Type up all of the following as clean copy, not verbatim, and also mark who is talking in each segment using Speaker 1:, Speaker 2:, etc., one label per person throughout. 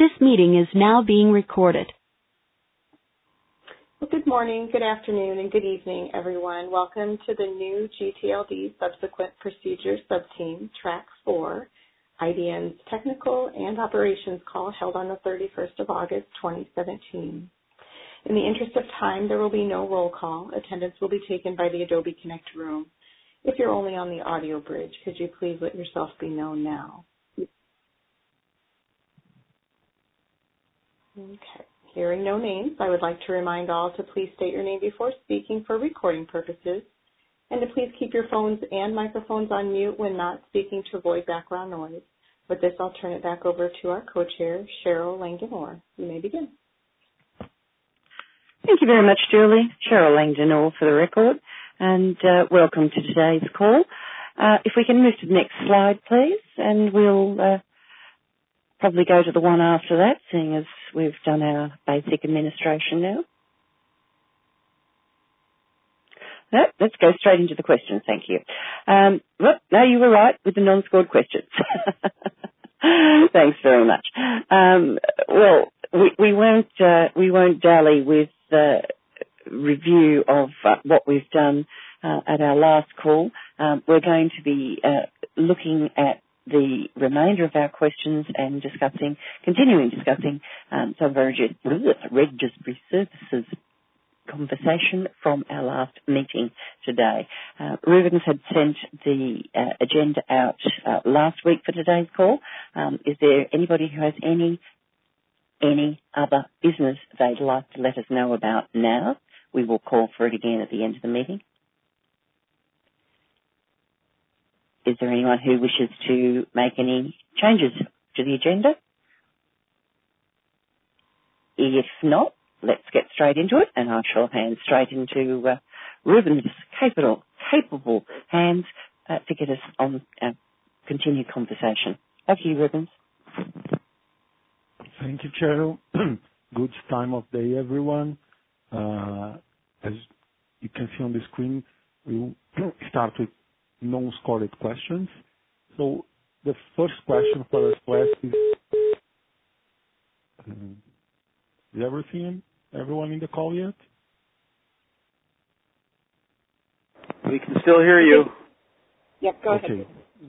Speaker 1: This meeting is now being recorded.
Speaker 2: Well, good morning, good afternoon, and good evening, everyone. Welcome to the new GTLD Subsequent Procedure Subteam, Track 4, IDN's Technical and Operations Call held on the 31st of August, 2017. In the interest of time, there will be no roll call. Attendance will be taken by the Adobe Connect room. If you're only on the audio bridge, could you please let yourself be known now? Okay. Hearing no names, I would like to remind all to please state your name before speaking for recording purposes, and to please keep your phones and microphones on mute when not speaking to avoid background noise. With this, I'll turn it back over to our co-chair, Cheryl Langdon-Orr. You may begin.
Speaker 3: Thank you very much, Julie. Cheryl Langdon-Orr for the record, and welcome to today's call. If we can move to the next slide, please, and we'll probably go to the one after that, seeing as we've done our basic administration now. No, let's go straight into the questions, thank you. No, you were right with the non-scored questions. Thanks very much. Well, we won't dally with the review of what we've done at our last call. We're going to be looking at the remainder of our questions and continuing discussing some of our registry services conversation from our last meeting today. Rubens had sent the agenda out last week for today's call. Is there anybody who has any other business they'd like to let us know about now? We will call for it again at the end of the meeting. Is there anyone who wishes to make any changes to the agenda? If not, let's get straight into it, and I shall hand straight into Rubens' capable hands to get us on a continued conversation. Over to you, Rubens.
Speaker 4: Thank you, Cheryl. Good time of day, everyone. As you can see on the screen, we'll start with non-scored questions. So the first question for us to ask is everyone in the call yet?
Speaker 5: We can still hear you.
Speaker 2: Yep, go ahead.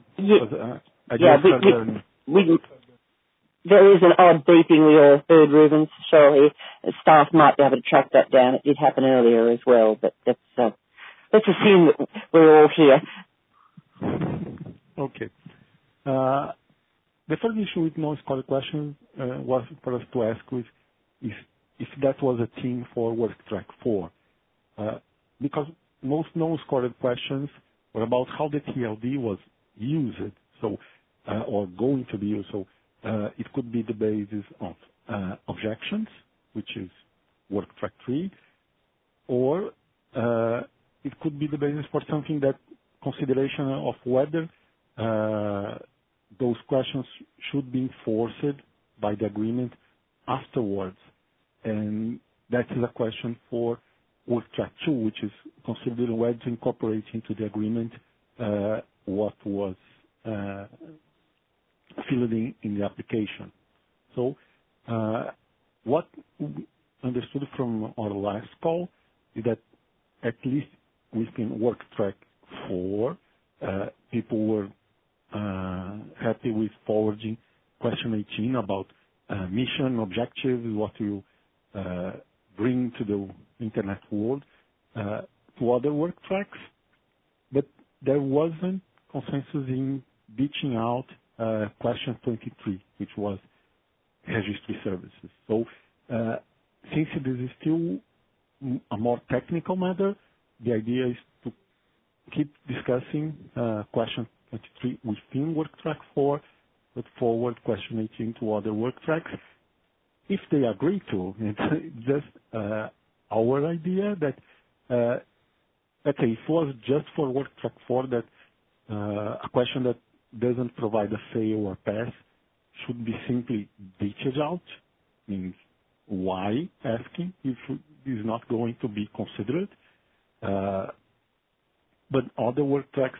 Speaker 3: There is an odd beeping we all heard, Rubens. Surely staff might be able to track that down. It did happen earlier as well, but let's assume that we're all here.
Speaker 4: Okay. The first issue with non-scored questions was for us to ask if that was a theme for WorkTrack 4. Because most non-scored questions were about how the TLD was used, or going to be used. So it could be the basis of objections, which is WorkTrack 3, or it could be the basis for something that consideration of whether those questions should be enforced by the agreement afterwards. And that is a question for WorkTrack 2, which is considering whether to incorporate into the agreement what was filled in the application. So what we understood from our last call is that at least within WorkTrack 4, people were happy with forwarding question 18 about mission, objectives, what you bring to the internet world to other work tracks. But there wasn't consensus in ditching out question 23, which was registry services. So since this is still a more technical matter, the idea is to keep discussing question 23 within WorkTrack 4, but forward question 18 to other work tracks. If they agree to, it's just our idea that, let's say, if it was just for WorkTrack 4 that a question that doesn't provide a fail or pass should be simply ditched out, means why asking if it is not going to be considered. But other work tracks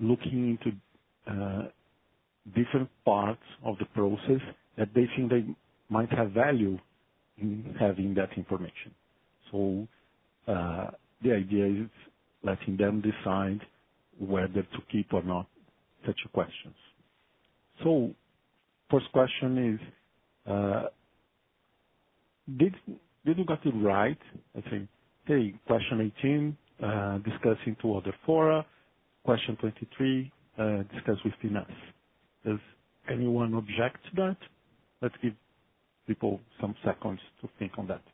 Speaker 4: looking into different parts of the process that they think they might have value in having that information. So the idea is letting them decide whether to keep or not such questions. So first question is, did you got it right? I think, hey, question 18, discussing two other fora. Question 23, discuss within us. Does anyone object to that? Let's give people some seconds to think on that.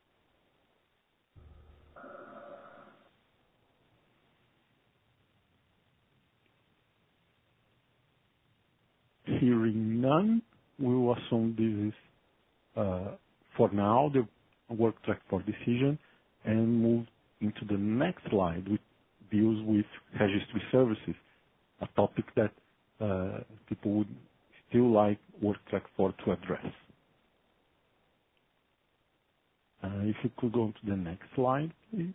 Speaker 4: Hearing none, we will assume this is, for now, the work track for decision, and move into the next slide, which deals with registry services, a topic that people would still like work track 4 to address. If you could go to the next slide, please.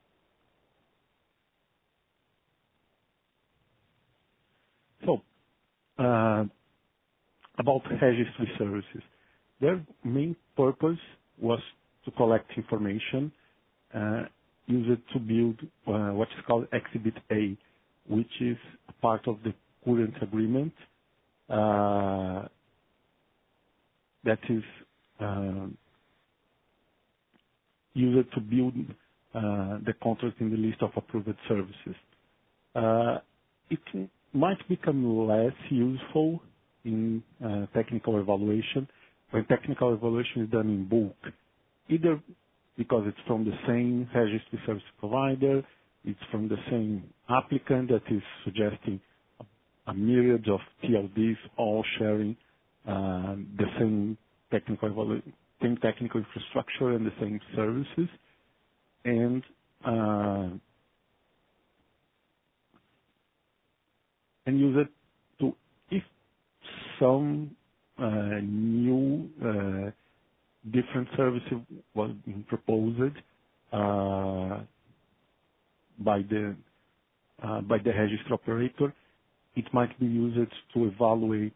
Speaker 4: So, about registry services. Their main purpose was to collect information, use it to build what is called Exhibit A, which is a part of the current agreement that is used to build the contract in the list of approved services. It might become less useful in technical evaluation when technical evaluation is done in bulk, either because it's from the same registry service provider, it's from the same applicant that is suggesting a myriad of TLDs all sharing the same technical infrastructure and the same services, and use it to, if some new different services was being proposed by the registry operator, it might be used to evaluate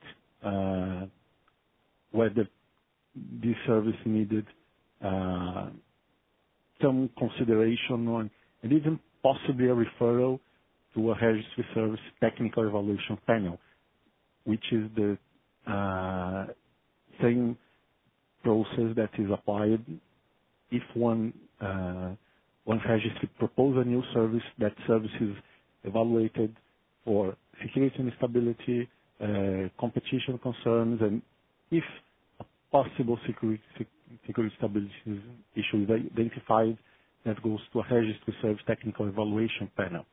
Speaker 4: whether this service needed some consideration on, and even possibly a referral to a registry service technical evaluation panel, which is the same process that is applied if one registry proposes a new service. That service is evaluated for security and stability, competition concerns, and if a possible security stability issue is identified, that goes to a registry service technical evaluation panel.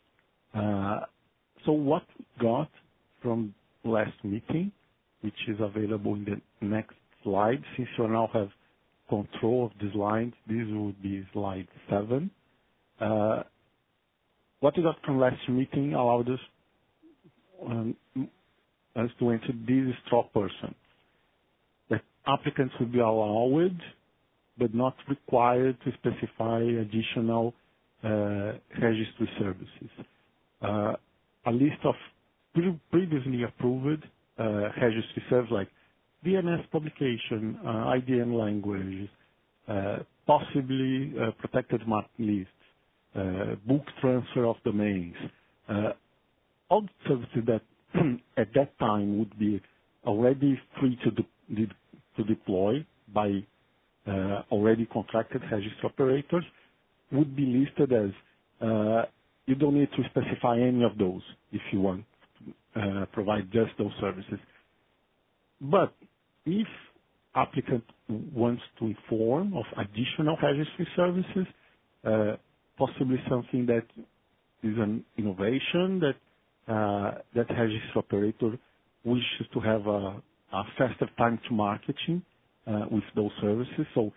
Speaker 4: So what we got from last meeting, which is available in the next slide, since you now have control of the slide, this would be slide 7. What we got from last meeting allowed us to enter this straw person, that applicants will be allowed but not required to specify additional registry services. A list of previously approved registry services like DNS publication, IDN language, possibly protected map list, book transfer of domains, all services that at that time would be already free to deploy by already contracted registry operators would be listed as you don't need to specify any of those if you want to provide just those services. But if applicant wants to inform of additional registry services, possibly something that is an innovation that registry operator wishes to have a faster time to marketing with those services. So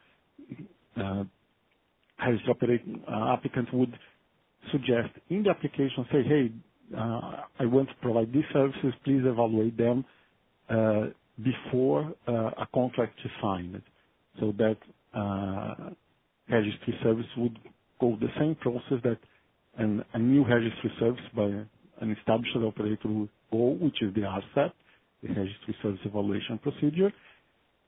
Speaker 4: registry applicant would suggest in the application, say, hey, I want to provide these services, please evaluate them before a contract is signed, so that registry service would go the same process that a new registry service by an established operator would go, which is the RSEP, the Registry Service Evaluation Procedure.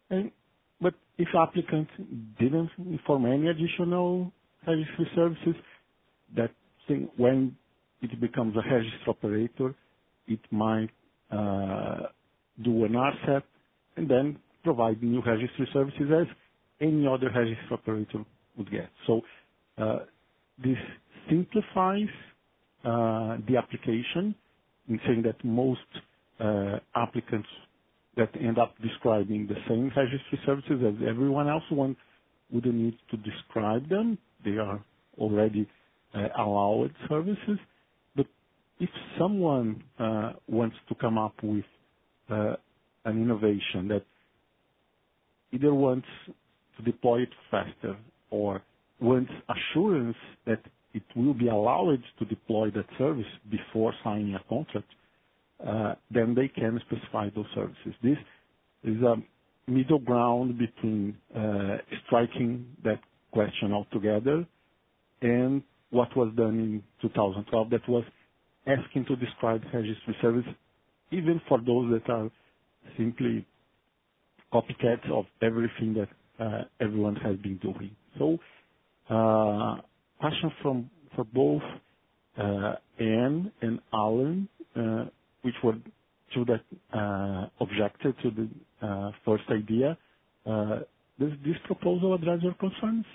Speaker 4: But if applicant didn't inform any additional registry services, that thing, when it becomes a registry operator, it might do an RSET and then provide new registry services as any other registry operator would get. So this simplifies the application in saying that most applicants that end up describing the same registry services as everyone else wouldn't need to describe them. They are already allowed services. But if someone wants to come up with an innovation that either wants to deploy it faster or wants assurance that it will be allowed to deploy that service before signing a contract, then they can specify those services. This is a middle ground between striking that question altogether and what was done in 2012, that was asking to describe registry service, even for those that are simply copycats of everything that everyone has been doing. So, question for both Anne and Alan, which were two that objected to the first idea. Does this proposal address your concerns?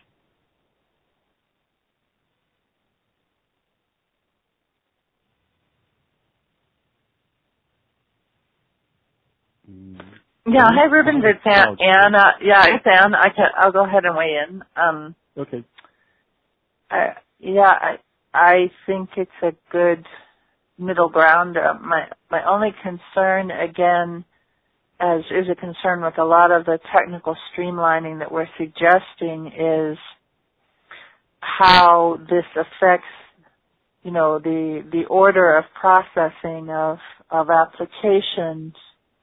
Speaker 6: Yeah, hey Ruben, it's Anne. It's Anne. I'll go ahead and weigh in.
Speaker 4: Okay.
Speaker 6: I think it's a good middle ground. My only concern, again, as is a concern with a lot of the technical streamlining that we're suggesting, is how this affects, the order of processing of applications.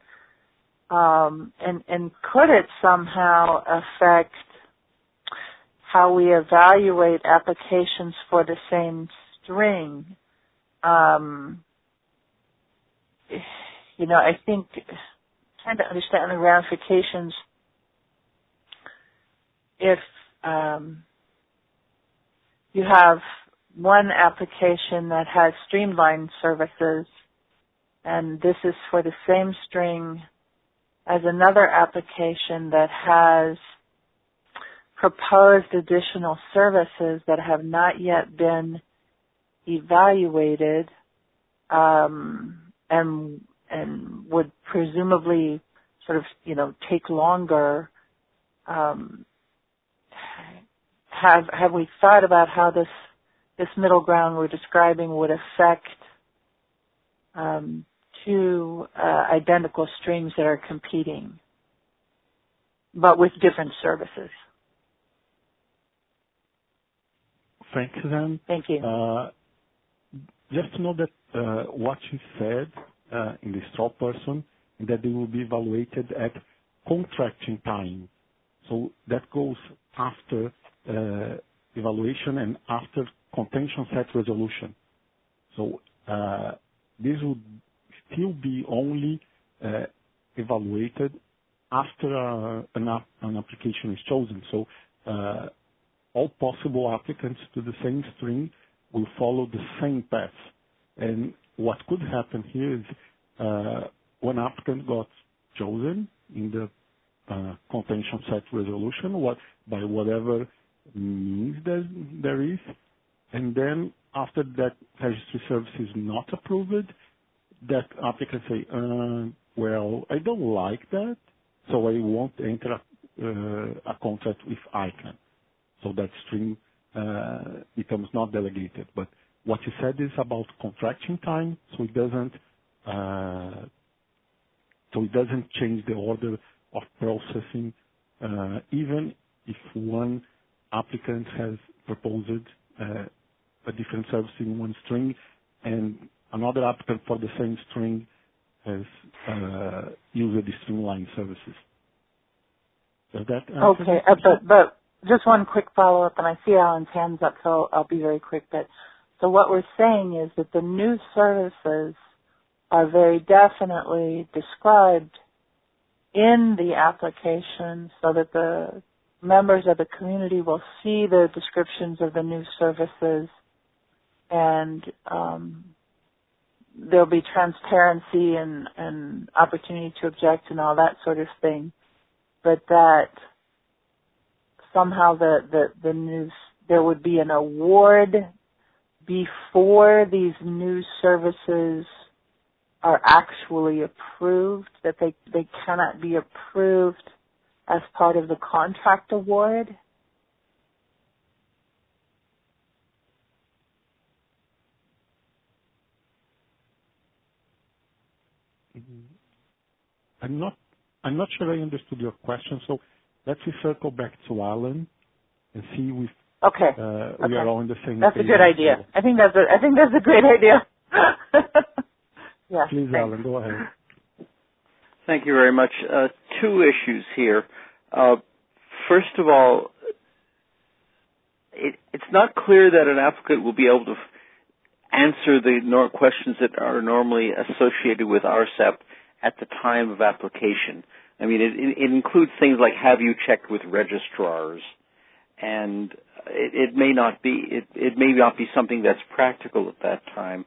Speaker 6: And could it somehow affect how we evaluate applications for the same string? I think trying to understand the ramifications if you have one application that has streamlined services, and this is for the same string as another application that has proposed additional services that have not yet been evaluated, and would presumably sort of, take longer. Have we thought about how this middle ground we're describing would affect two identical strings that are competing, but with different services?
Speaker 4: Thanks, Anne.
Speaker 6: Thank you.
Speaker 4: Just to know that what you said in the straw person, that they will be evaluated at contracting time. So that goes after evaluation and after contention set resolution. So this would still be only evaluated after an application is chosen. So all possible applicants to the same string will follow the same path. And what could happen here is one applicant got chosen in the contention set resolution, by whatever means there is, and then after that registry service is not approved, that applicant say, well, I don't like that, so I won't enter a contract with ICANN. So that string becomes not delegated. But what you said is about contracting time, so it doesn't change the order of processing, even if one applicant has proposed a different service in one string and another applicant for the same string has used the streamlined services. Does that answer?
Speaker 6: Okay, but just one quick follow-up, and I see Alan's hands up, so I'll be very quick. So what we're saying is that the new services are very definitely described in the application so that the members of the community will see the descriptions of the new services, and there'll be transparency and opportunity to object and all that sort of thing, but that somehow the news, there would be an award before these new services are actually approved, that they cannot be approved as part of the contract award.
Speaker 4: I'm not sure I understood your question, so let's circle back to Alan and see if
Speaker 6: okay.
Speaker 4: We are all on the same
Speaker 6: That's
Speaker 4: page.
Speaker 6: a good idea. I think that's a great idea. Yes.
Speaker 4: Please,
Speaker 6: thanks.
Speaker 4: Alan, go ahead.
Speaker 5: Thank you very much. Two issues here. First of all, it's not clear that an applicant will be able to answer the questions that are normally associated with RCEP at the time of application. I mean, it includes things like, have you checked with registrars? And it may not be something that's practical at that time.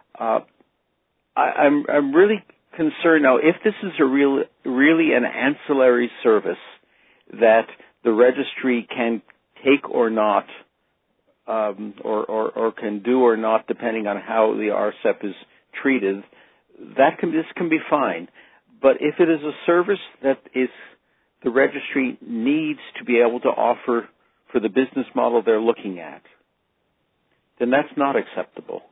Speaker 5: I'm really concerned now, if this is really an ancillary service that the registry can take or not, or can do or not, depending on how the RCEP is treated, this can be fine. But if it is a service that the registry needs to be able to offer for the business model they're looking at, then that's not acceptable.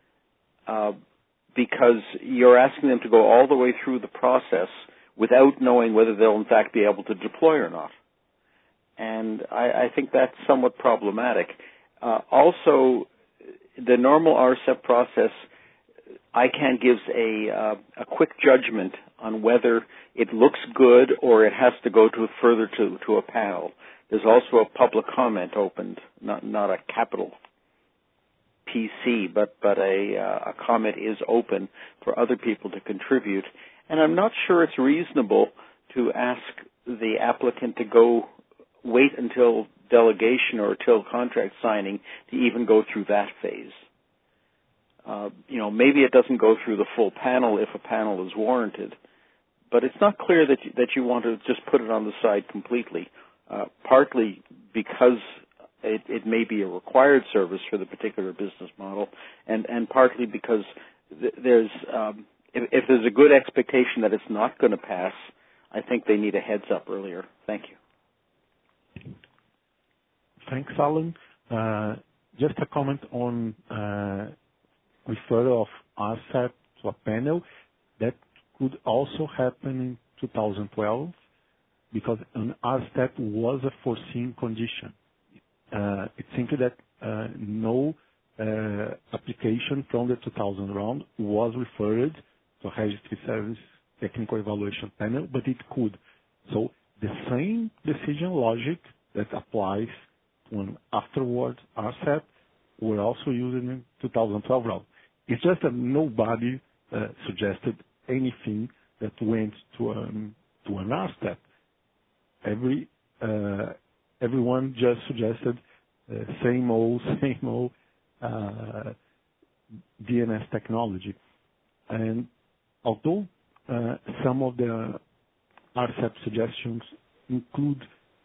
Speaker 5: Because you're asking them to go all the way through the process without knowing whether they'll in fact be able to deploy or not. And I think that's somewhat problematic. Also, the normal RCEP process, ICANN gives a quick judgment on whether it looks good or it has to go further to a panel. There's also a public comment opened, not a capital PC, but a comment is open for other people to contribute. And I'm not sure it's reasonable to ask the applicant to wait until delegation or till contract signing to even go through that phase. Maybe it doesn't go through the full panel if a panel is warranted, but it's not clear that you want to just put it on the side completely, partly because it may be a required service for the particular business model, and partly because there's if there's a good expectation that it's not going to pass, I think they need a heads up earlier. Thank you.
Speaker 4: Thanks, Alan. Just a comment on referral of RCEP to a panel. That could also happen in 2012 because an RCEP was a foreseen condition. It's simply that no application from the 2000 round was referred to Registry Service Technical Evaluation Panel, but it could. So the same decision logic that applies to an afterwards RCEP were also used in 2012 round. It's just that nobody suggested anything that went to an RCEP. Everyone just suggested same old DNS technology. And although some of the RCEP suggestions include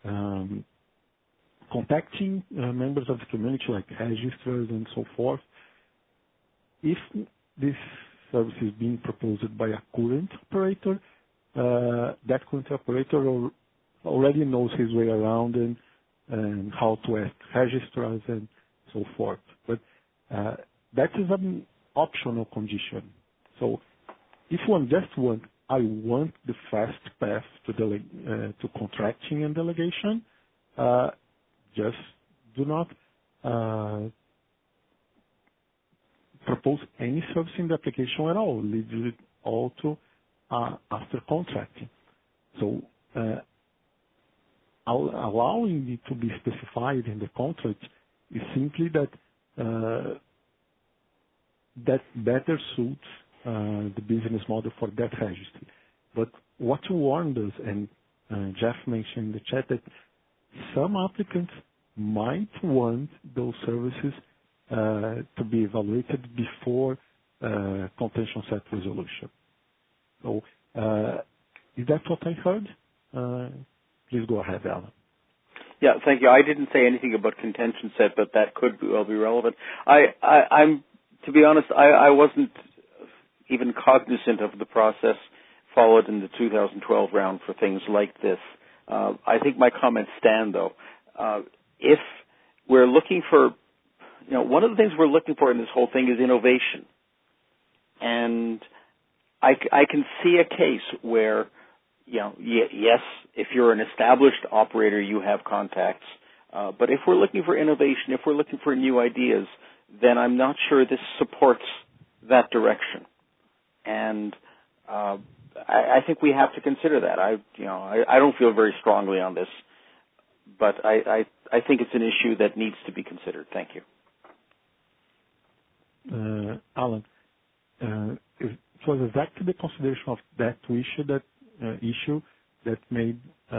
Speaker 4: contacting members of the community like registrars and so forth, if this service is being proposed by a current operator, that current operator already knows his way around and how to ask registrars and so forth. But that is an optional condition. So if one just I want the fast path to contracting and delegation, just do not propose any service in the application at all. Leave it all to after contracting. So allowing it to be specified in the contract is simply that that better suits the business model for that registry. But what you warned us, and Jeff mentioned in the chat, that some applicants might want those services to be evaluated before contention set resolution. So is that what I heard? Please go ahead, Alan.
Speaker 5: Yeah, thank you. I didn't say anything about contention set, but that could well be relevant. I'm to be honest, I wasn't even cognizant of the process followed in the 2012 round for things like this. I think my comments stand, though. If we're looking for, one of the things we're looking for in this whole thing is innovation. And I can see a case where, yes, if you're an established operator, you have contacts. But if we're looking for innovation, if we're looking for new ideas, then I'm not sure this supports that direction. And I think we have to consider that. I don't feel very strongly on this, but I think it's an issue that needs to be considered. Thank you.
Speaker 4: Alan, it was exactly the consideration of that issue that made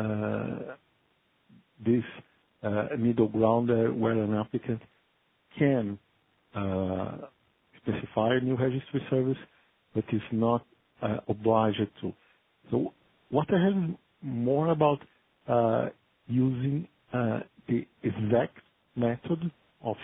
Speaker 4: this middle ground where an applicant can specify a new registry service, but is not obliged to. So what I have more about using the exact method of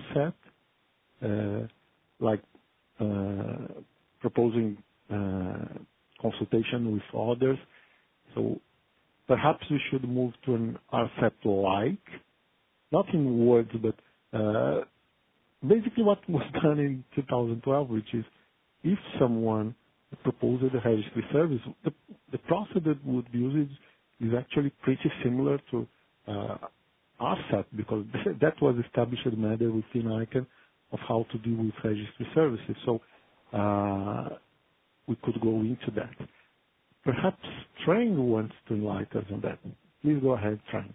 Speaker 4: RCEP, like proposing consultation with others. So perhaps we should move to an RCEP-like, not in words, but basically what was done in 2012, which is if someone proposes a registry service, the process that would be used is actually pretty similar to RCEP, because that was established matter within ICANN of how to deal with registry services. So we could go into that. Perhaps Trang wants to enlighten us on that. Please go ahead, Trang.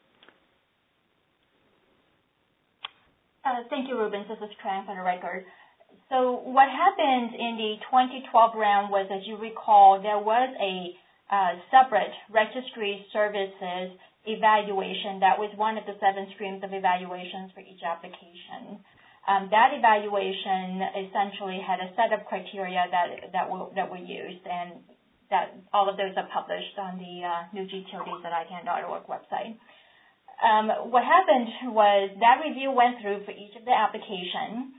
Speaker 7: Thank you, Rubens. This is Trang for the record. So what happened in the 2012 round was, as you recall, there was a separate registry services evaluation that was one of the 7 streams of evaluations for each application. That evaluation essentially had a set of criteria that were used, and that all of those are published on the new GTLDs.ICANN.org website. What happened was that review went through for each of the application,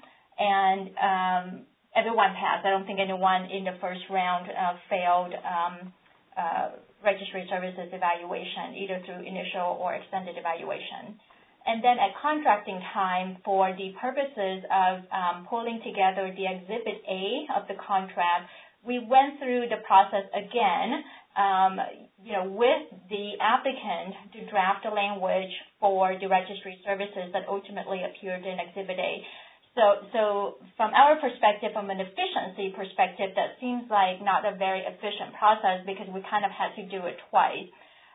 Speaker 7: and everyone passed. I don't think anyone in the first round failed registry services evaluation, either through initial or extended evaluation. And then at contracting time, for the purposes of pulling together the Exhibit A of the contract, we went through the process again, with the applicant to draft a language for the registry services that ultimately appeared in Exhibit A. So from our perspective, from an efficiency perspective, that seems like not a very efficient process because we kind of had to do it twice.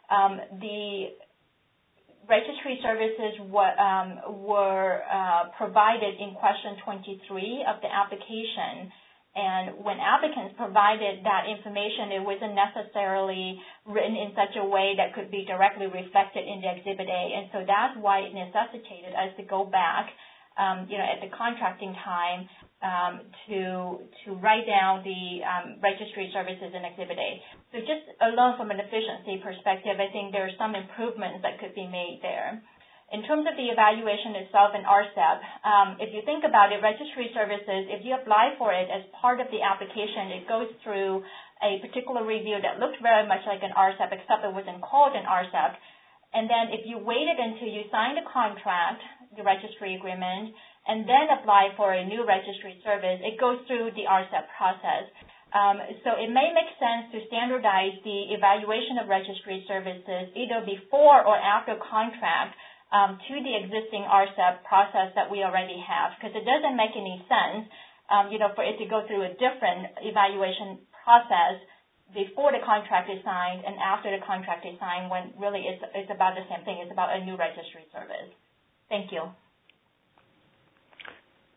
Speaker 7: The registry services were provided in question 23 of the application, and when applicants provided that information, it wasn't necessarily written in such a way that could be directly reflected in the Exhibit A, and so that's why it necessitated us to go back, at the contracting time, to write down the registry services in Exhibit A. So just alone from an efficiency perspective, I think there are some improvements that could be made there. In terms of the evaluation itself in RCEP, if you think about it, registry services, if you apply for it as part of the application, it goes through a particular review that looked very much like an RCEP, except it wasn't called an RCEP. And then if you waited until you signed a contract, the registry agreement, and then apply for a new registry service, it goes through the RCEP process. So it may make sense to standardize the evaluation of registry services either before or after contract to the existing RCEP process that we already have, because it doesn't make any sense, for it to go through a different evaluation process before the contract is signed and after the contract is signed, when really it's about the same thing. It's about a new registry service. Thank you.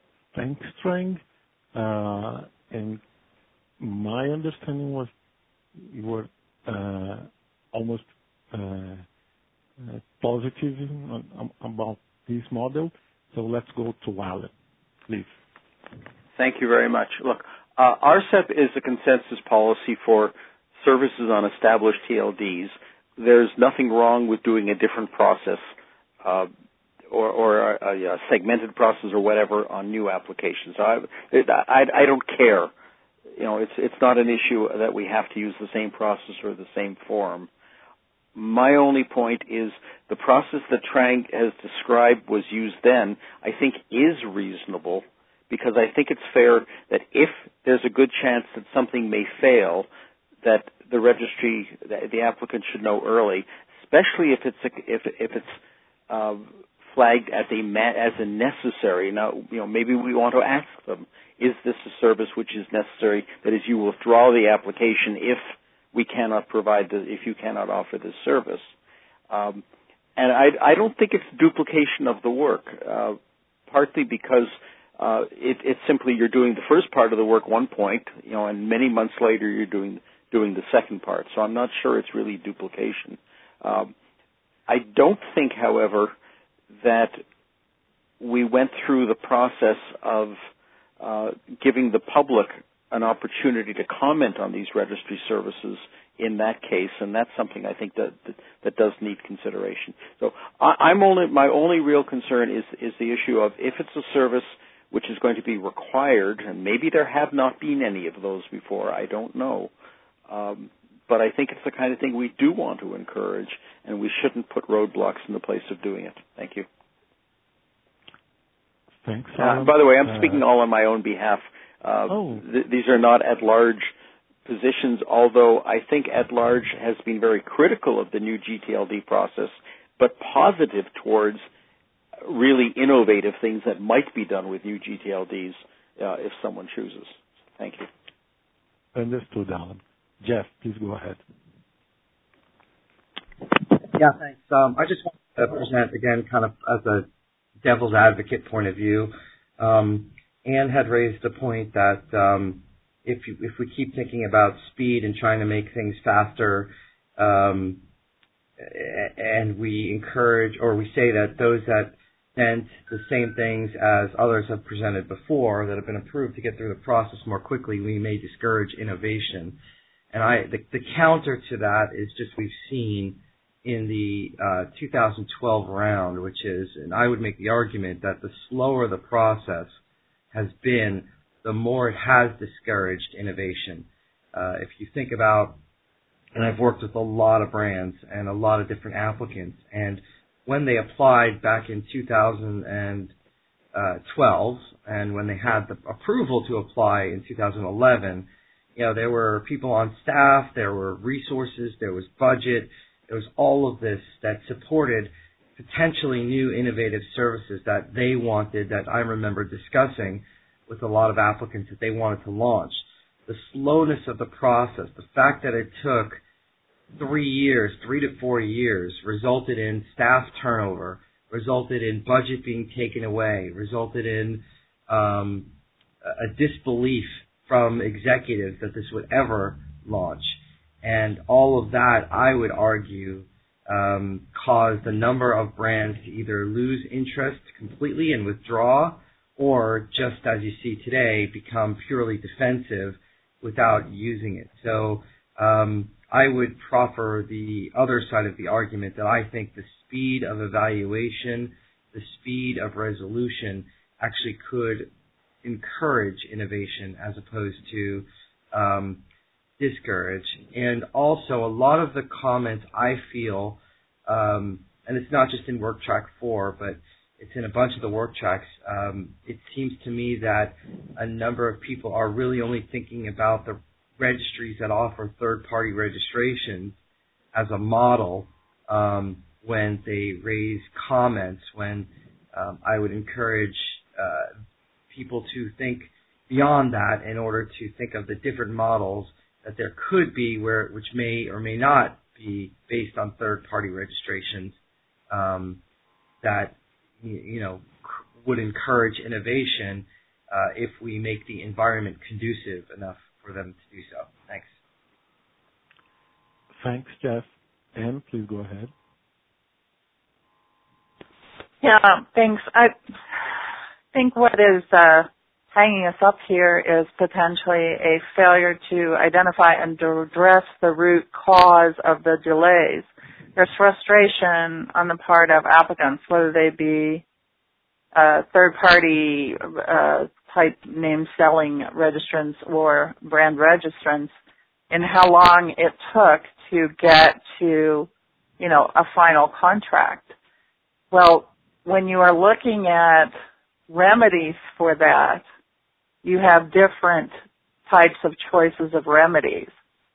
Speaker 4: Thanks, Trang. And my understanding was you were almost positive about this model. So let's go to Alan, please.
Speaker 5: Thank you very much. Look, RCEP is a consensus policy for services on established TLDs. There's nothing wrong with doing a different process or a segmented process or whatever on new applications. So I don't care. You know, it's not an issue that we have to use the same process or the same form. My only point is the process that Trang has described was used then, I think is reasonable, because I think it's fair that if there's a good chance that something may fail, that the registry, the applicant should know early, especially if it's flagged as a necessary. Now, you know, maybe we want to ask them, is this a service which is necessary? That is, you withdraw the application if we cannot if you cannot offer this service. And I don't think it's duplication of the work, partly because it's simply you're doing the first part of the work one point, you know, and many months later you're doing the second part. So I'm not sure it's really duplication. I don't think, however, that we went through the process of giving the public an opportunity to comment on these registry services in that case, and that's something I think that does need consideration. So my only real concern is the issue of if it's a service which is going to be required, and maybe there have not been any of those before, I don't know. But I think it's the kind of thing we do want to encourage, and we shouldn't put roadblocks in the place of doing it. Thank you.
Speaker 4: Thanks.
Speaker 5: By the way, I'm speaking all on my own behalf. These are not at-large positions, although I think at-large has been very critical of the new GTLD process, but positive towards really innovative things that might be done with new GTLDs if someone chooses. Thank you.
Speaker 4: Understood, Alan. Jeff, please go ahead.
Speaker 8: Yeah, thanks. I just want to present, again, kind of as a devil's advocate point of view. Anne had raised the point that if we keep thinking about speed and trying to make things faster, and we encourage or we say that those that present the same things as others have presented before that have been approved to get through the process more quickly, we may discourage innovation. And the counter to that is just we've seen in the 2012 round, which is, and I would make the argument that the slower the process has been, the more it has discouraged innovation. If you think about, and I've worked with a lot of brands and a lot of different applicants, and when they applied back in 2012, and when they had the approval to apply in 2011, you know, there were people on staff, there were resources, there was budget, there was all of this that supported potentially new innovative services that they wanted, that I remember discussing with a lot of applicants that they wanted to launch. The slowness of the process, the fact that it took 3 to 4 years, resulted in staff turnover, resulted in budget being taken away, resulted in a disbelief from executives that this would ever launch. And all of that, I would argue, caused a number of brands to either lose interest completely and withdraw, or just as you see today, become purely defensive without using it. So I would proffer the other side of the argument that I think the speed of evaluation, the speed of resolution actually could encourage innovation as opposed to discourage. And also a lot of the comments I feel, and it's not just in Work Track 4, but it's in a bunch of the work tracks, it seems to me that a number of people are really only thinking about the registries that offer third-party registrations as a model when they raise comments, when I would encourage people to think beyond that in order to think of the different models that there could be which may or may not be based on third-party registrations that would encourage innovation if we make the environment conducive enough for them to do so. Thanks.
Speaker 4: Thanks, Jeff. Anne, please go ahead.
Speaker 6: Yeah, thanks. I think what is hanging us up here is potentially a failure to identify and to address the root cause of the delays. There's frustration on the part of applicants, whether they be third-party type name selling registrants or brand registrants, in how long it took to get to, a final contract. Well, when you are looking at remedies for that, you have different types of choices of remedies.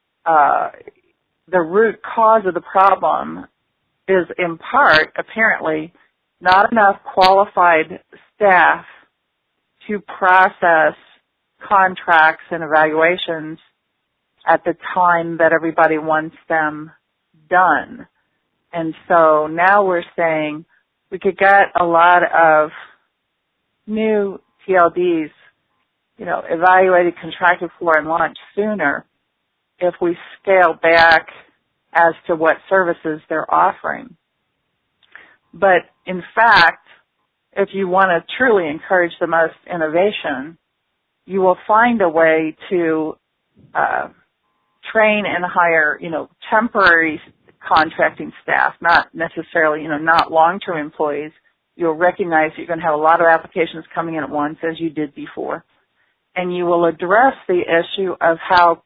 Speaker 6: The root cause of the problem is in part, apparently, not enough qualified staff to process contracts and evaluations at the time that everybody wants them done. And so now we're saying we could get a lot of new TLDs, evaluated, contracted for, and launched sooner if we scale back as to what services they're offering. But in fact, if you want to truly encourage the most innovation, you will find a way to train and hire, temporary contracting staff, not necessarily, not long-term employees. You'll recognize you're going to have a lot of applications coming in at once, as you did before. And you will address the issue of how,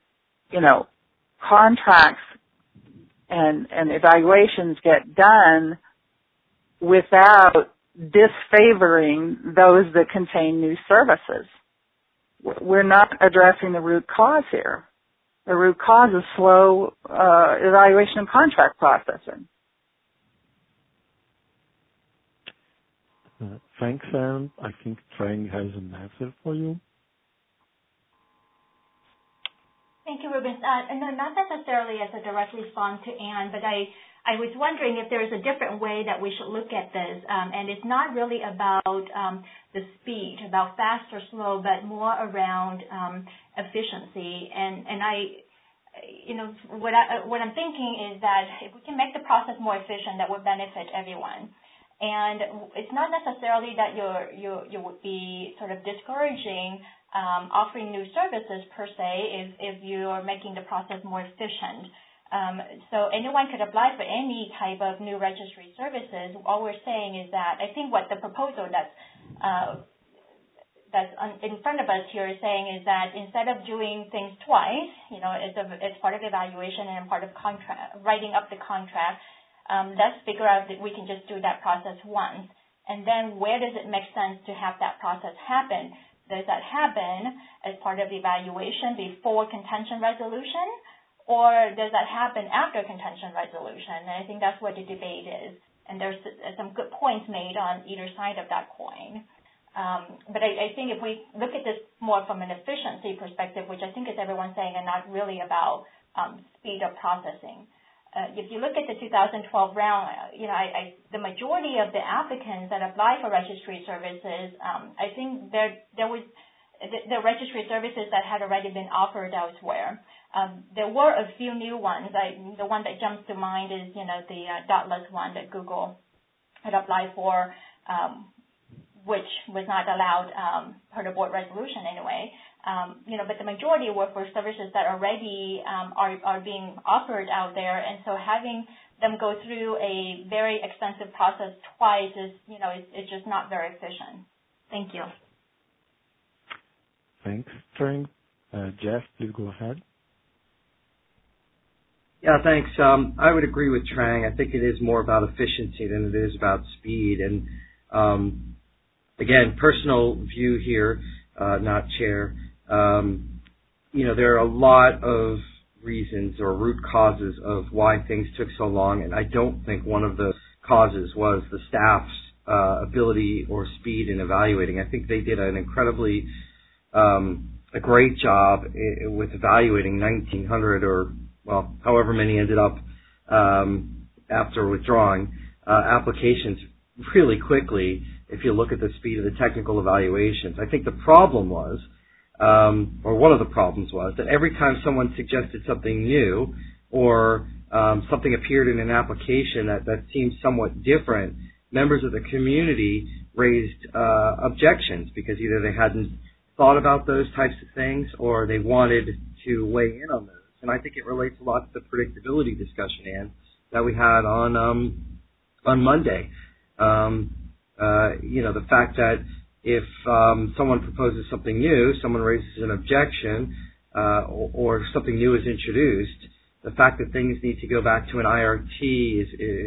Speaker 6: contracts and evaluations get done without disfavoring those that contain new services. We're not addressing the root cause here. The root cause is slow evaluation and contract processing.
Speaker 4: Thanks, Anne. I think Trang has an answer for you.
Speaker 7: Thank you, Ruben. No, not necessarily as a direct response to Anne, but I was wondering if there's a different way that we should look at this. And it's not really about the speed, about fast or slow, but more around efficiency. And what I'm thinking is that if we can make the process more efficient, that would benefit everyone. And it's not necessarily that you would be sort of discouraging offering new services per se if you are making the process more efficient. So anyone could apply for any type of new registry services. All we're saying is that I think what the proposal that's in front of us here is saying is that instead of doing things twice, as part of evaluation and part of writing up the contract, let's figure out that we can just do that process once. And then where does it make sense to have that process happen? Does that happen as part of evaluation before contention resolution, or does that happen after contention resolution? And I think that's what the debate is. And there's some good points made on either side of that coin. But I think if we look at this more from an efficiency perspective, which I think is everyone saying, and not really about speed of processing. If you look at the 2012 round, the majority of the applicants that applied for registry services, I think there was the registry services that had already been offered elsewhere. There were a few new ones. The one that jumps to mind is, the Dotless one that Google had applied for, which was not allowed per the board resolution anyway. But the majority were for services that already are being offered out there, and so having them go through a very extensive process twice is, it's just not very efficient. Thank you.
Speaker 4: Thanks, Trang. Jeff, please go ahead.
Speaker 8: Yeah, thanks. I would agree with Trang. I think it is more about efficiency than it is about speed. And again, personal view here, not chair. There are a lot of reasons or root causes of why things took so long, and I don't think one of the causes was the staff's ability or speed in evaluating. I think they did an incredibly a great job with evaluating 1,900 or, well, however many ended up after withdrawing applications really quickly if you look at the speed of the technical evaluations. I think the problem was, or one of the problems was, that every time someone suggested something new or something appeared in an application that seemed somewhat different, members of the community raised objections because either they hadn't thought about those types of things or they wanted to weigh in on those. And I think it relates a lot to the predictability discussion, Ann, that we had on Monday. The fact that if someone proposes something new, someone raises an objection, or something new is introduced, the fact that things need to go back to an IRT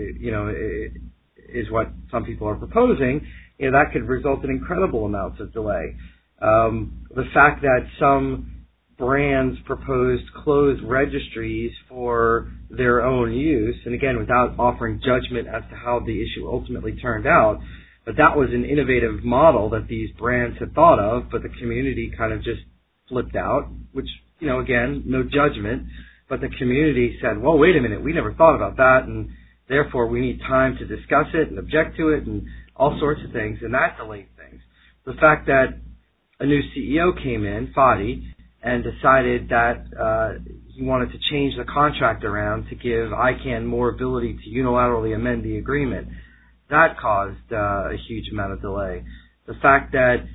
Speaker 8: is what some people are proposing. That could result in incredible amounts of delay. The fact that some brands proposed closed registries for their own use, and again, without offering judgment as to how the issue ultimately turned out, but that was an innovative model that these brands had thought of, but the community kind of just flipped out, which, again, no judgment, but the community said, well, wait a minute, we never thought about that, and therefore we need time to discuss it and object to it and all sorts of things, and that delayed things. The fact that a new CEO came in, Fadi, and decided that he wanted to change the contract around to give ICANN more ability to unilaterally amend the agreement. That caused a huge amount of delay. The fact that,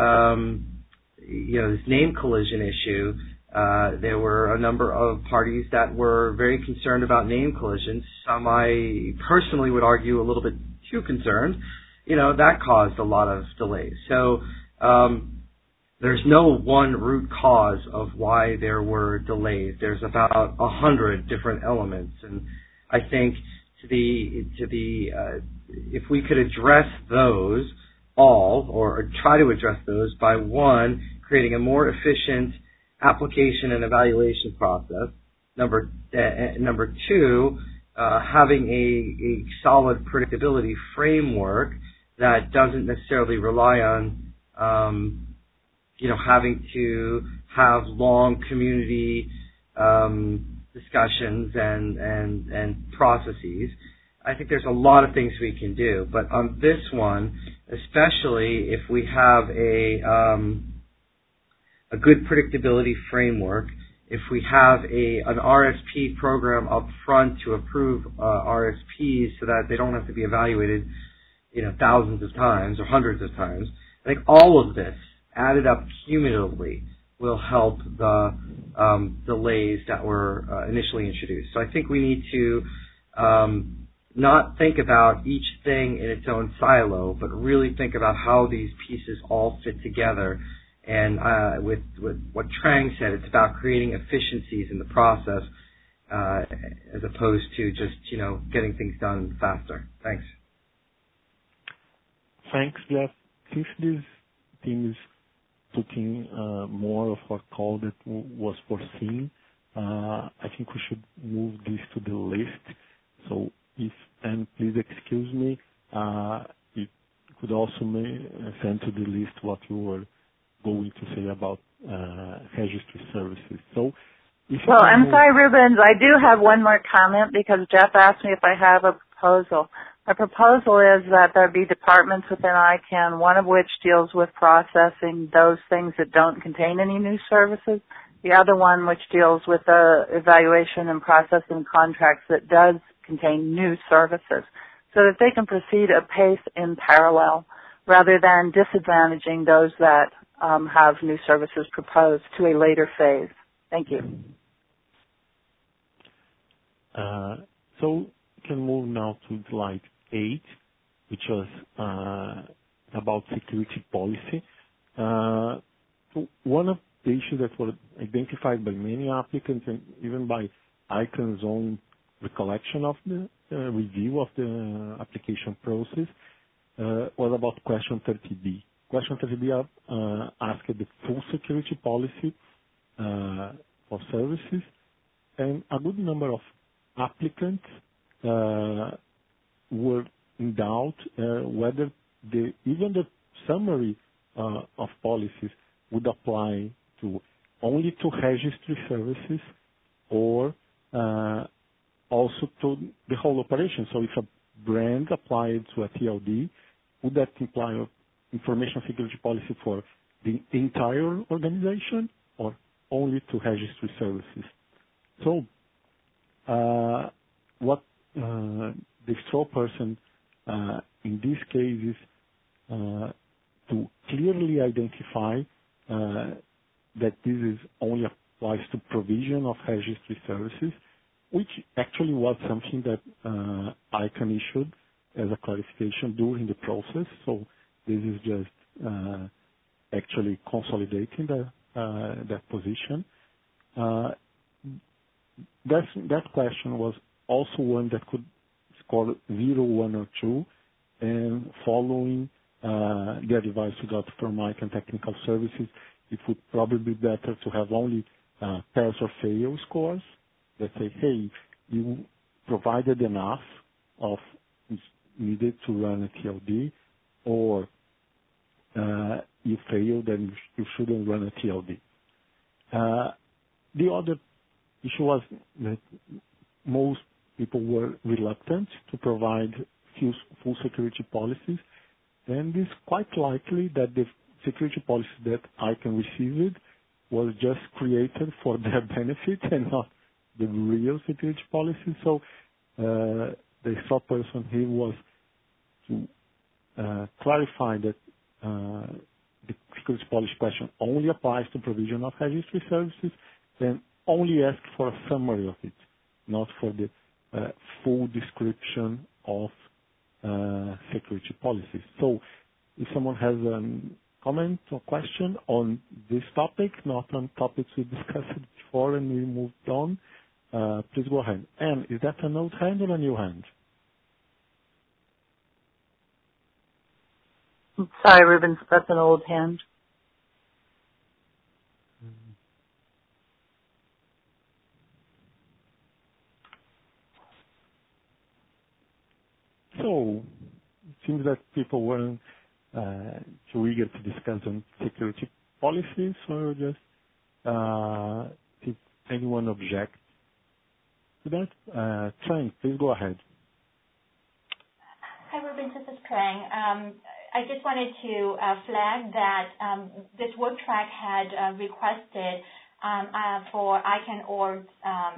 Speaker 8: this name collision issue, there were a number of parties that were very concerned about name collisions. Some I personally would argue a little bit too concerned. That caused a lot of delays. So, there's no one root cause of why there were delays. There's about 100 different elements, and I think if we could address those all, or try to address those by one, creating a more efficient application and evaluation process. Number two, having a solid predictability framework that doesn't necessarily rely on having to have long community discussions and processes. I think there's a lot of things we can do, but on this one, especially if we have a good predictability framework, if we have an RFP program up front to approve RFPs so that they don't have to be evaluated, thousands of times or hundreds of times, I think all of this added up cumulatively will help the delays that were initially introduced. So I think we need to not think about each thing in its own silo, but really think about how these pieces all fit together. And with what Trang said, it's about creating efficiencies in the process as opposed to just, getting things done faster. Thanks.
Speaker 4: Thanks, Jeff. Since this team is putting more of a call that was foreseen, I think we should move this to the list. So and please excuse me, you could also send to the list what you were going to say about registry services. So
Speaker 6: I'm sorry, Rubens, I do have one more comment because Jeff asked me if I have a proposal. My proposal is that there be departments within ICANN, one of which deals with processing those things that don't contain any new services, the other one which deals with the evaluation and processing contracts that does contain new services, so that they can proceed apace in parallel rather than disadvantaging those that have new services proposed to a later phase. Thank you.
Speaker 4: So we can move now to slide 8, which was about security policy. One of the issues that were identified by many applicants and even by ICANN's own recollection of the review of the application process was about question 30B. Question 30B asked the full security policy for services, and a good number of applicants were in doubt whether even the summary of policies would apply to only to registry services or also to the whole operation. So if a brand applied to a TLD, would that imply information security policy for the entire organization or only to registry services? So what the straw person in this case is to clearly identify that this is only applies to provision of registry services, which actually was something that ICANN issued as a clarification during the process. So this is just actually consolidating that position. That question was also one that could score 0, 1, or 2, and following the advice we got from ICANN Technical Services, it would probably be better to have only pass or fail scores that say, hey, you provided enough of needed to run a TLD, or you failed and you shouldn't run a TLD. The other issue was that most people were reluctant to provide full security policies, and it's quite likely that the security policy that ICANN received was just created for their benefit and not the real security policy. So the straw person here was to clarify that the security policy question only applies to provision of registry services, and only ask for a summary of it, not for the full description of security policies. So if someone has a comment or question on this topic, not on topics we discussed before and we moved on, please go ahead. Anne, is that an old hand or a new hand?
Speaker 6: Sorry, Rubens, that's an old hand.
Speaker 4: So it seems that people weren't too eager to discuss on security policies, so just if anyone objects to that, Trang, please go ahead.
Speaker 7: Hi, Rubens, this is Trang. I just wanted to flag that this work track had requested for ICANN org's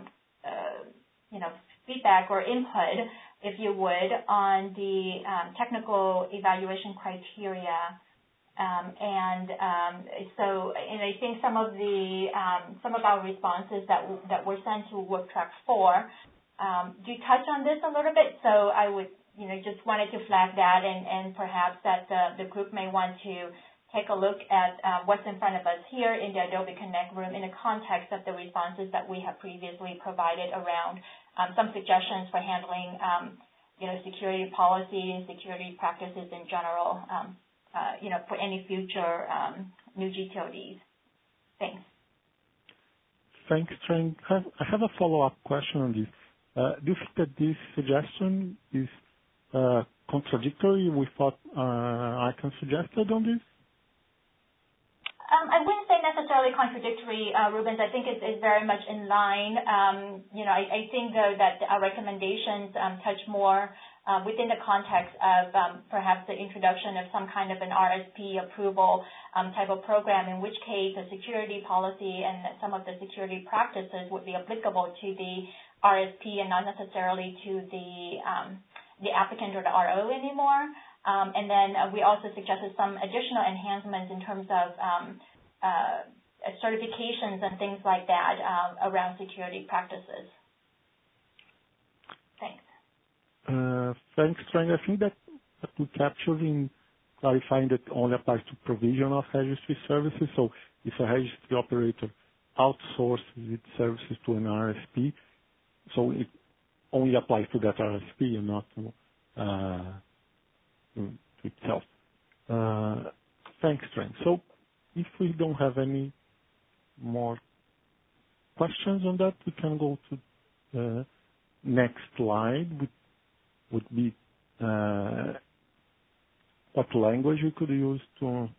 Speaker 7: feedback or input, if you would, on the technical evaluation criteria. And I think some of our responses that were sent to work track 4 do touch on this a little bit. So I would just wanted to flag that, and perhaps that the group may want to take a look at what's in front of us here in the Adobe Connect room in the context of the responses that we have previously provided around some suggestions for handling security policy and security practices in general, for any future new GTLDs. Thanks.
Speaker 4: Thanks, Trang. I have a follow-up question on this. Do you think that this suggestion is contradictory with what ICANN suggested on this?
Speaker 7: I wouldn't say necessarily contradictory, Rubens. I think it's very much in line. I think, though, that our recommendations touch more within the context of perhaps the introduction of some kind of an RSP approval type of program, in which case a security policy and some of the security practices would be applicable to the RSP and not necessarily to the applicant or the RO anymore. And then we also suggested some additional enhancements in terms of certifications and things like that around security practices. Thanks.
Speaker 4: Thanks, Trang. I think that we captured in clarifying that only applies to provision of registry services. So if a registry operator outsources its services to an RSP, so it only applies to that RSP and not to itself. Thanks, Trang. So if we don't have any more questions on that, we can go to the next slide, which would be what language we could use to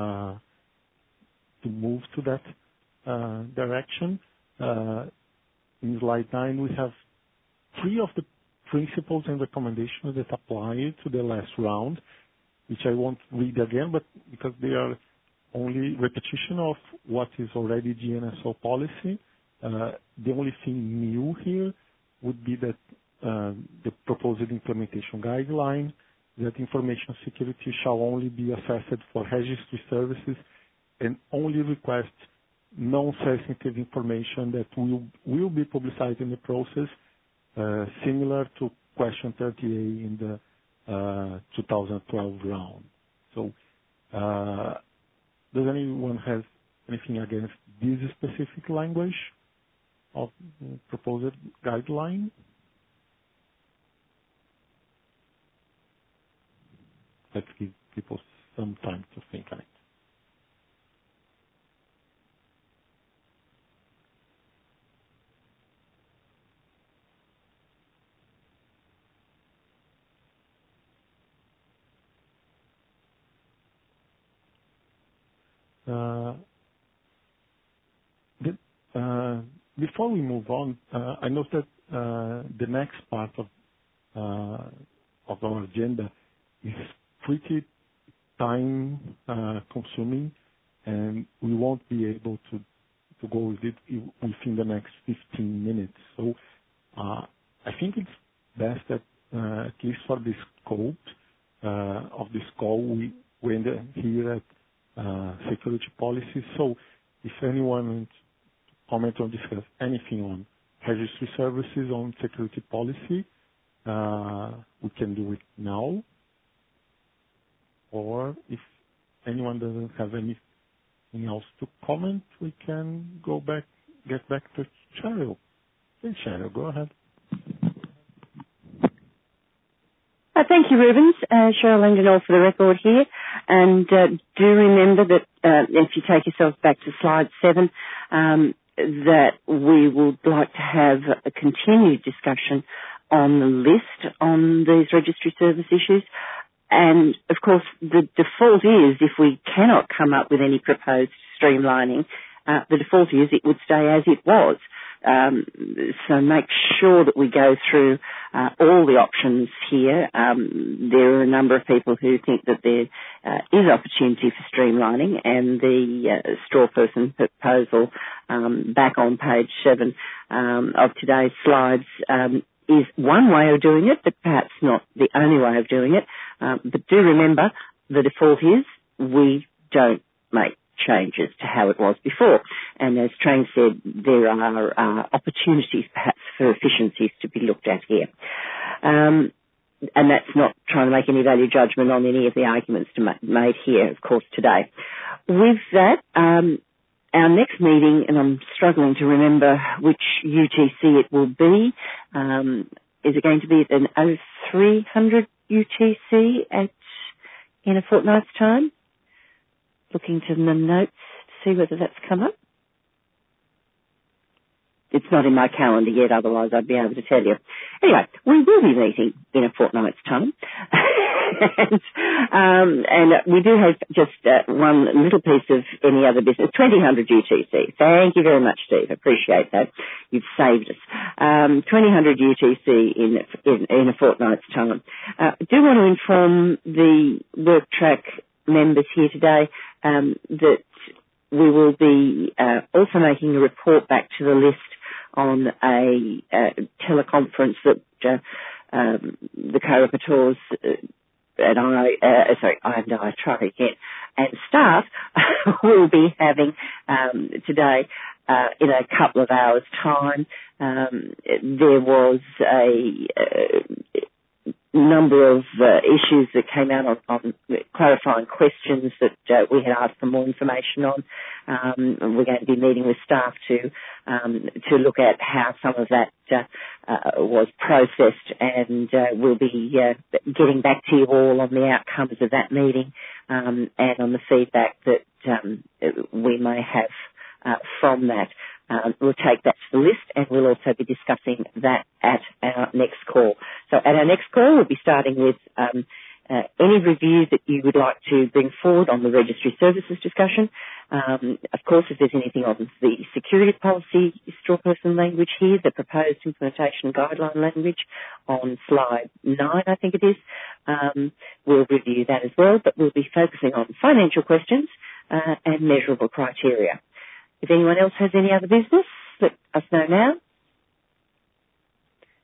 Speaker 4: move to that direction. In slide 9, we have 3 of the principles and recommendations that apply to the last round, which I won't read again, but because they are only repetition of what is already GNSO policy. The only thing new here would be that the proposed implementation guideline that information security shall only be assessed for registry services and only request non-sensitive information that will be publicized in the process, similar to question 30A in the 2012 round. So, does anyone have anything against this specific language of the proposed guideline? Let's give people some time to think on it. Before we move on, I note that the next part of our agenda is pretty time consuming, and we won't be able to go with it within the next 15 minutes. So I think it's best that at least for the scope of this call, we end here at security policy. So if anyone wants to comment or discuss anything on registry services, on security policy, we can do it now. Or if anyone doesn't have anything else to comment, we can get back to Cheryl. Hey, Cheryl, go ahead.
Speaker 3: Thank you, Rubens. Cheryl Lindenall for the record here. And do remember that if you take yourselves back to slide 7, that we would like to have a continued discussion on the list on these registry service issues. And, of course, the default is, if we cannot come up with any proposed streamlining, the default is it would stay as it was. So make sure that we go through all the options here. There are a number of people who think that there is opportunity for streamlining, and the straw person proposal back on page 7 of today's slides is one way of doing it, but perhaps not the only way of doing it. But do remember, the default is we don't make changes to how it was before. And as Trang said, there are opportunities perhaps for efficiencies to be looked at here. And that's not trying to make any value judgment on any of the arguments made here, of course, today. With that, our next meeting, and I'm struggling to remember which UTC it will be, is it going to be at an 0300 UTC in a fortnight's time? Looking to the notes to see whether that's come up. It's not in my calendar yet, otherwise I'd be able to tell you. Anyway, we will be meeting in a fortnight's time. and we do have just one little piece of any other business, 2000 UTC. Thank you very much, Steve. Appreciate that. You've saved us. 2000 UTC in a fortnight's time. I do want to inform the WorkTrack members here today that we will be also making a report back to the list on a teleconference that the co-rapporteurs and staff will be having today in a couple of hours' time. There was a number of issues that came out on clarifying questions that we had asked for more information on. We're going to be meeting with staff to look at how some of that was processed, and we'll be getting back to you all on the outcomes of that meeting and on the feedback that we may have from that. We'll take that to the list, and we'll also be discussing that at our next call. So at our next call, we'll be starting with any reviews that you would like to bring forward on the registry services discussion. Of course, if there's anything on the security policy straw person language here, the proposed implementation guideline language on slide 9, I think it is, we'll review that as well, but we'll be focusing on financial questions and measurable criteria. If anyone else has any other business, let us know now.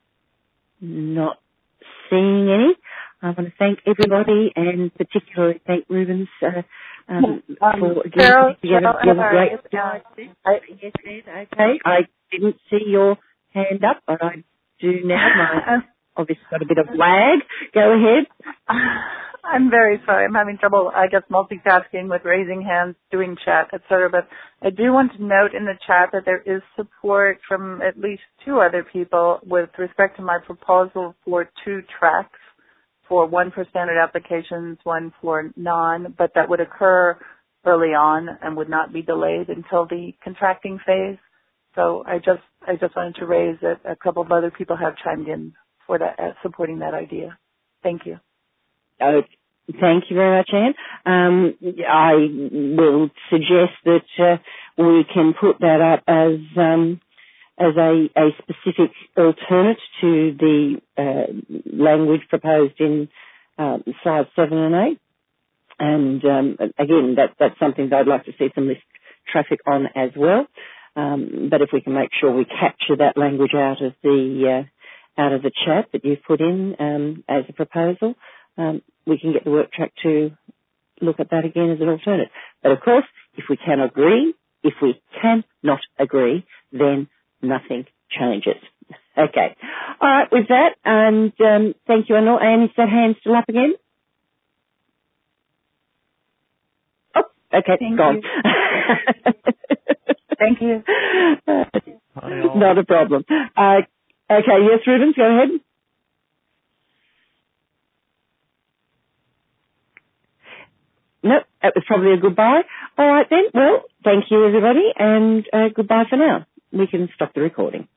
Speaker 3: Not seeing any. I want to thank everybody and particularly thank Rubens for
Speaker 6: Cheryl,
Speaker 3: great. Yes, okay. I didn't see your hand up, but I do now. My obviously got a bit of lag. Go ahead.
Speaker 6: I'm very sorry. I'm having trouble, I guess, multitasking with raising hands, doing chat, etc. But I do want to note in the chat that there is support from at least 2 other people with respect to my proposal for 2 tracks, for one for standard applications, one for non, but that would occur early on and would not be delayed until the contracting phase. So I just wanted to raise that a couple of other people have chimed in for that, supporting that idea. Thank you.
Speaker 3: Thank you very much, Anne. I will suggest that we can put that up as a specific alternate to the language proposed in slides 7 and 8. And again, that's something that I'd like to see some list traffic on as well. But if we can make sure we capture that language out of the chat that you've put in as a proposal, we can get the work track to look at that again as an alternate. But of course, if we cannot agree, then nothing changes. Okay. All right, with that, and thank you, Anne. Is that hand still up again? Oh, okay,
Speaker 6: thank
Speaker 3: gone.
Speaker 6: Thank you.
Speaker 3: Not a problem. Okay, yes, Rubens, go ahead. No, that was probably a goodbye. All right then. Well, thank you everybody, and goodbye for now. We can stop the recording.